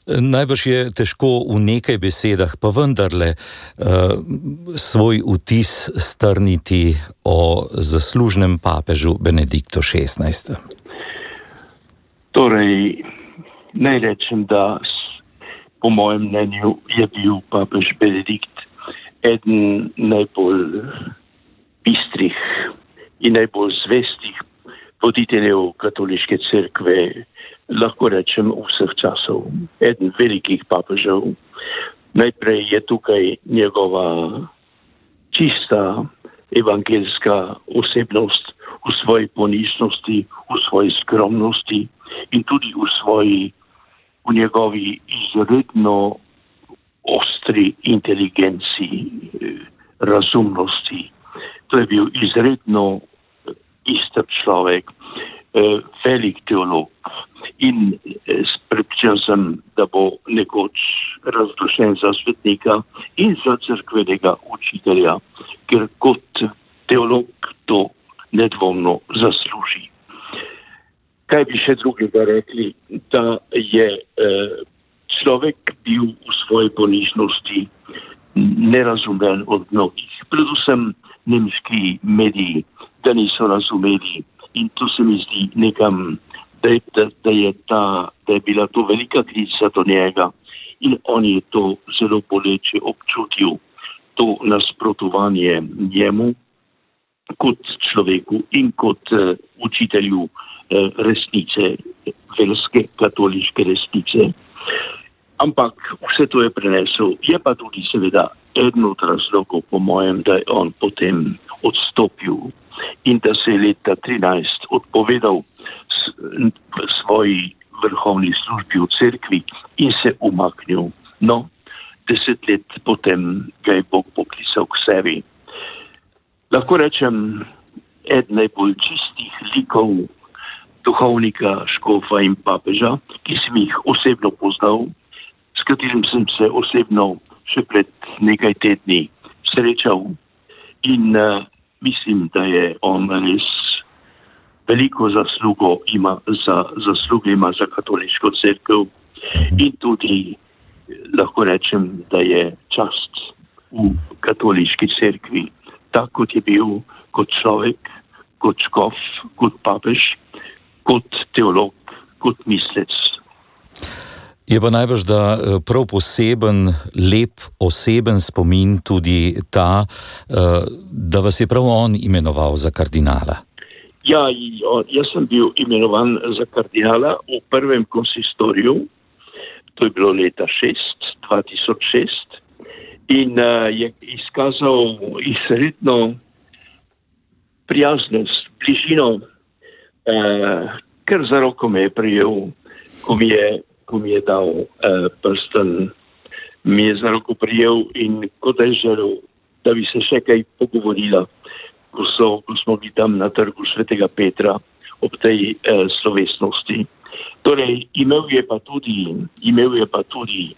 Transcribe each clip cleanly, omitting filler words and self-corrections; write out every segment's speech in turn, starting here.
Najbrž je težko v nekaj besedah, pa vendarle svoj vtis strniti o zaslužnem papežu Benediktu XVI. Torej, naj rečem, da po mojem mnenju je bil papež Benedikt eden najbolj bistrih in najbolj zvestih voditeljev katoliške cerkve, lahko rečem, vseh časov. Eden velikih papežev. Najprej je tukaj njegova čista evangeljska osebnost v svoji ponižnosti, v svoji skromnosti in tudi v njegovi izredno ostri inteligenciji, razumnosti. To je bil izredno ister človek, velik teolog in prepričan sem, da bo nekoč razglašen za svetnika in za cerkvenega učitelja, ker kot teolog to nedvomno zasluži. Kaj bi še drugega rekli, da je človek bil v svoji ponižnosti nerazumen od mnogih, predvsem nemški mediji, da niso razumeli in to se mi zdi nekam, da je bila to velika kriza do njega in on je to zelo boleče občutil, to nasprotovanje njemu kot človeku in kot učitelju resnice, verske katoliške resnice. Ampak vse to je prenesel. Je pa tudi seveda eden od razlogov, po mojem, da je on potem odstopil in da se je leta 13 odpovedal svoji vrhovni službi v cerkvi in se umaknil. No, 10 let potem ga je Bog poklical k sebi. Lahko rečem, eden najbolj čistih likov duhovnika, škofa in papeža, ki sem jih osebno poznal, s katerim sem se osebno še pred nekaj tedni srečal in mislim, da je on res veliko zasluge ima za katoliško cerkev in tudi lahko rečem, da je čast v katoliški cerkvi, tak kot je bil, kot človek, kot škof, kot papež, kot teolog, kot mislec. Je pa najbrž, da prav poseben, lep, oseben spomin tudi ta, da vas je prav on imenoval za kardinala. Ja, jaz sem bil imenovan za kardinala v prvem konsistoriju, to je bilo leta 2006, in je izkazal izredno prijaznost, bližino, ker za roko me je prijel, ko mi je dal prsten, mi je za roko prijel in kot je želel, da bi se še kaj pogovorila, ko smo bili tam na trgu Svetega Petra ob tej slovesnosti. Torej, imel je pa tudi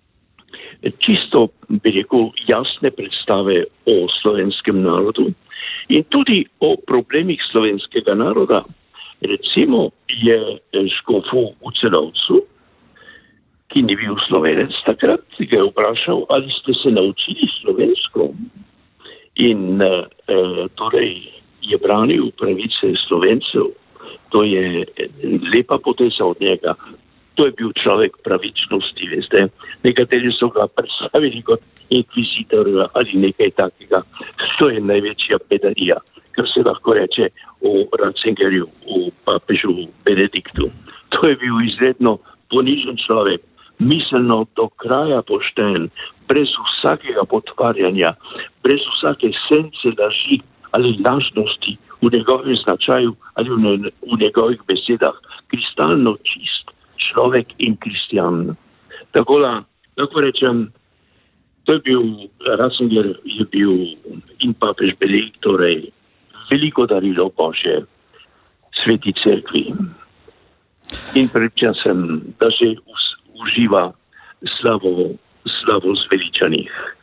čisto, bi rekel, jasne predstave o slovenskem narodu in tudi o problemih slovenskega naroda. Recimo je škofu v Celovcu, ki ni bil Slovenec takrat, ga je vprašal, ali ste se naučili slovensko. In torej je branil pravice Slovencev. To je lepa poteza od njega. To je bil človek pravičnosti, veste. Nekateri so ga predstavili kot inkvizitorja ali nekaj takega. To je največja pedarija, kar se lahko reče o Ratzingerju, o papežu Benediktu. To je bil izredno ponižen človek, miselno do kraja pošten, brez vsakega potvarjanja, brez vsake sence laži ali lažnosti v njegovem značaju ali v njegovih besedah. Kristalno čist človek in kristjan. Tako da, lahko rečem, to je bil, Ratzinger je bil in papež Benedikt, torej veliko darilo Božje sveti cerkvi. In prepričan sem, da že uživa slavo zveličanih.